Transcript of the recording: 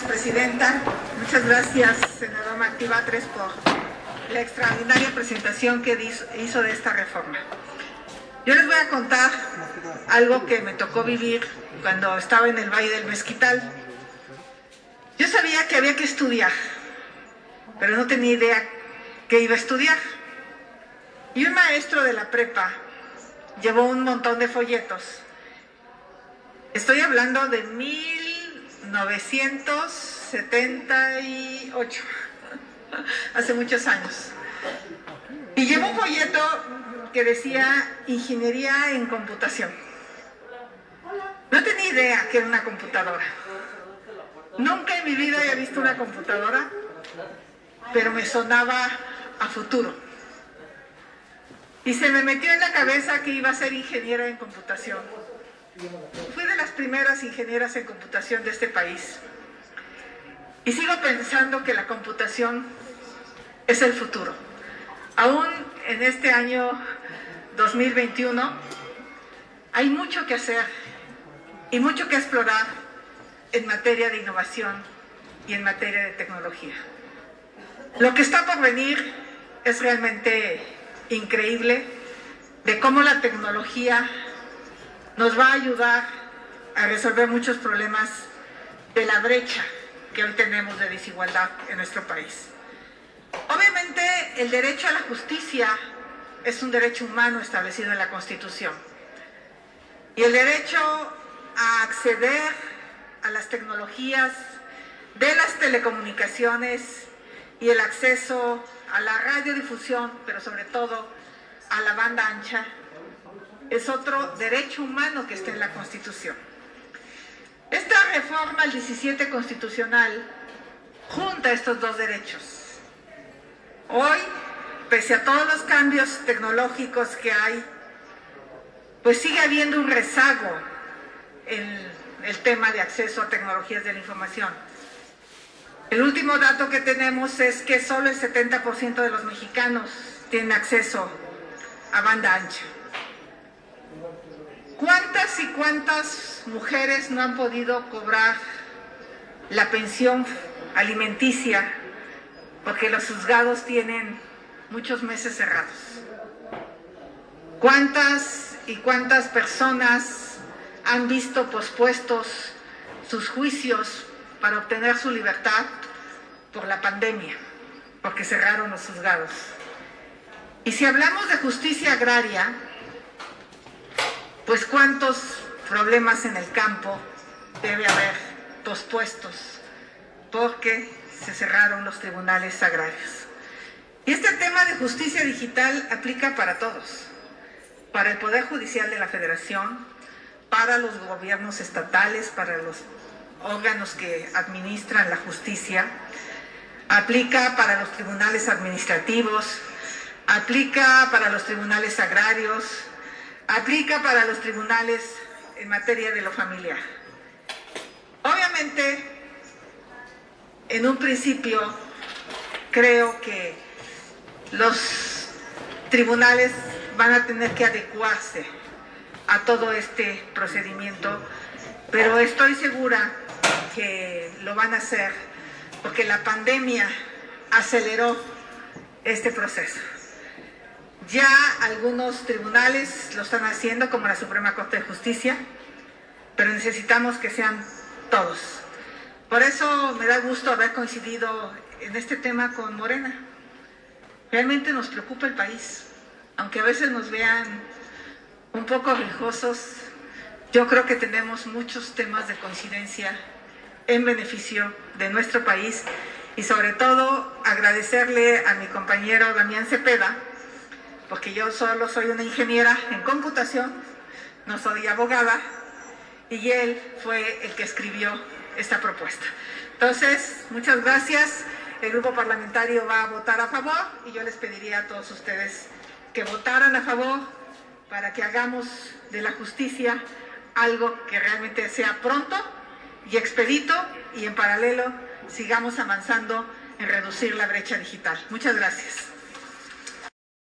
presidenta. Muchas gracias, senador Martí Batres, por la extraordinaria presentación que hizo de esta reforma. Yo les voy a contar algo que me tocó vivir cuando estaba en el Valle del Mezquital. Yo sabía que había que estudiar, pero no tenía idea qué iba a estudiar. Y un maestro de la prepa llevó un montón de folletos. Estoy hablando de 1978, hace muchos años. Y llevó un folleto que decía Ingeniería en Computación. No tenía idea que era una computadora. Nunca en mi vida había visto una computadora, pero me sonaba a futuro. Y se me metió en la cabeza que iba a ser ingeniera en computación. Fui de las primeras ingenieras en computación de este país. Y sigo pensando que la computación es el futuro. Aún en este año 2021 hay mucho que hacer y mucho que explorar en materia de innovación y en materia de tecnología. Lo que está por venir es realmente increíble, de cómo la tecnología nos va a ayudar a resolver muchos problemas de la brecha que hoy tenemos de desigualdad en nuestro país. Obviamente, el derecho a la justicia es un derecho humano establecido en la Constitución. Y el derecho a acceder a las tecnologías de las telecomunicaciones y el acceso a la radiodifusión, pero sobre todo a la banda ancha, es otro derecho humano que está en la Constitución. Esta reforma al 17 constitucional junta estos dos derechos. Hoy, pese a todos los cambios tecnológicos que hay, pues sigue habiendo un rezago en el tema de acceso a tecnologías de la información. El último dato que tenemos es que solo el 70% de los mexicanos tienen acceso a banda ancha. ¿Cuántas y cuántas mujeres no han podido cobrar la pensión alimenticia porque los juzgados tienen muchos meses cerrados? ¿Cuántas y cuántas personas han visto pospuestos sus juicios para obtener su libertad por la pandemia, porque cerraron los juzgados? Y si hablamos de justicia agraria, pues cuántos problemas en el campo debe haber pospuestos porque se cerraron los tribunales agrarios. Y este tema de justicia digital aplica para todos, para el Poder Judicial de la Federación, para los gobiernos estatales, para los órganos que administran la justicia, aplica para los tribunales administrativos, aplica para los tribunales agrarios, aplica para los tribunales en materia de lo familiar. Obviamente, en un principio, creo que los tribunales van a tener que adecuarse a todo este procedimiento, pero estoy segura que lo van a hacer porque la pandemia aceleró este proceso. Ya algunos tribunales lo están haciendo, como la Suprema Corte de Justicia, pero necesitamos que sean todos. Por eso me da gusto haber coincidido en este tema con Morena. Realmente nos preocupa el país, aunque a veces nos vean un poco rijosos. Yo creo que tenemos muchos temas de coincidencia en beneficio de nuestro país y sobre todo agradecerle a mi compañero Damián Cepeda, porque yo solo soy una ingeniera en computación, no soy abogada, y él fue el que escribió esta propuesta. Entonces, muchas gracias. El grupo parlamentario va a votar a favor y yo les pediría a todos ustedes que votaran a favor para que hagamos de la justicia algo que realmente sea pronto y expedito y en paralelo sigamos avanzando en reducir la brecha digital. Muchas gracias.